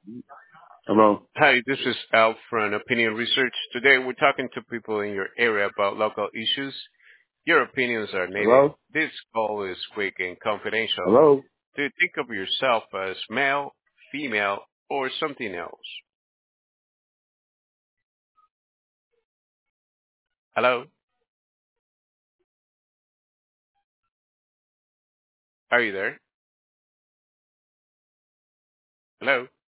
Hello. Hi, this is Al from Opinion Research. Today we're talking to people in your area about local issues. Your opinions are needed. Hello. This call is quick and confidential. Hello. Do you think of yourself as male, female, or something else? Hello? Are you there? Hello?